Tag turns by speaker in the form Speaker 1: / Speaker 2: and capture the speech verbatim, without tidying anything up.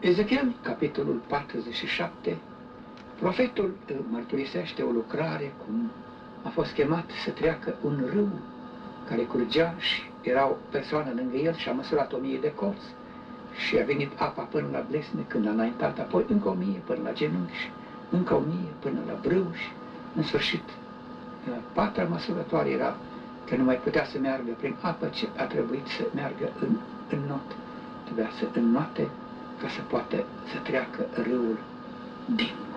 Speaker 1: Ezechiel, capitolul patruzeci și șapte, profetul mărturisește o lucrare cum a fost chemat să treacă un râu care curgea și era o persoană lângă el și a măsurat o mie de colți și a venit apa până la blesne, când a înaintat apoi încă o mie până la genunchi și încă o mie până la brâu și în sfârșit patra măsurătoare era că nu mai putea să meargă prin apă, ci a trebuit să meargă în, în not. Trebuia să înnoate ca să poată să treacă râul din